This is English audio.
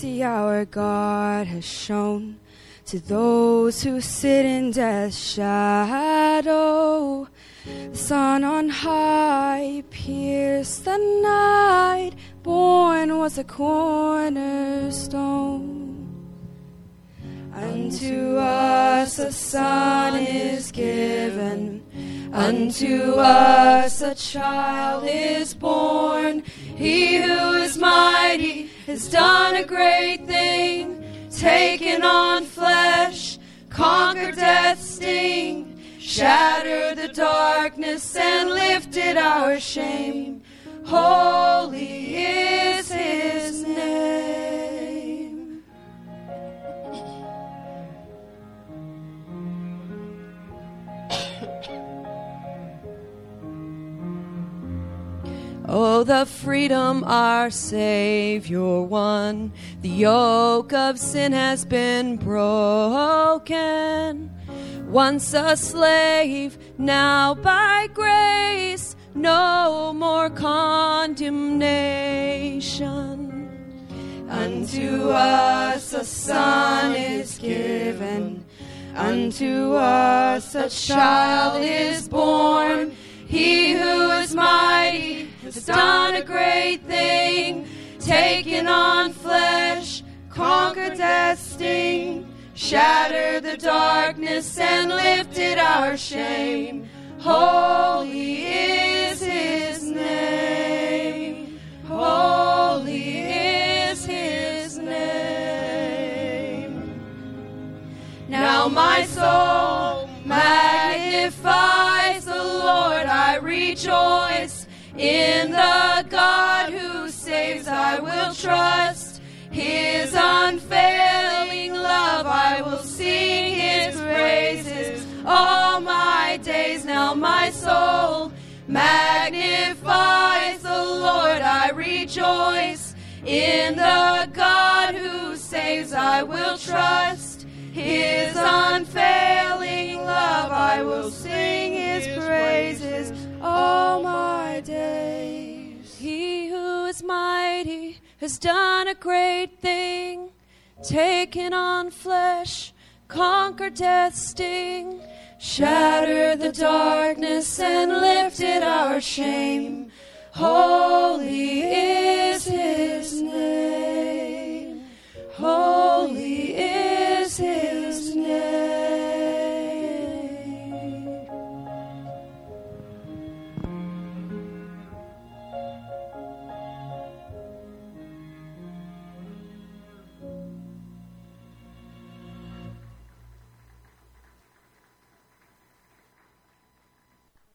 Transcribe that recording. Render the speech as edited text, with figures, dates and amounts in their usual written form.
mercy our God has shown to those who sit in death's shadow. The sun on high pierced the night, born was a cornerstone. Unto us a son is given, unto us a child is born. He who is mighty has done a great thing, taken on flesh, conquered death's sting, shattered the darkness and lifted our shame. Holy is his name. Oh, the freedom our Savior won. The yoke of sin has been broken. Once a slave, now by grace, no more condemnation. Unto us a son is given, unto us a child is born. He who is mighty has done a great thing, taken on flesh, conquered death's sting, shattered the darkness and lifted our shame. Holy is his name. Holy is his name. Now my soul magnifies the Lord. I rejoice in the God who saves. I will trust his unfailing love. I will sing his praises all my days. Now my soul magnifies the Lord. I rejoice in the God who saves. I will trust his unfailing love. I will sing his praises all my days. He who is mighty has done a great thing, taken on flesh, conquered death's sting, shattered the darkness and lifted our shame. Holy is his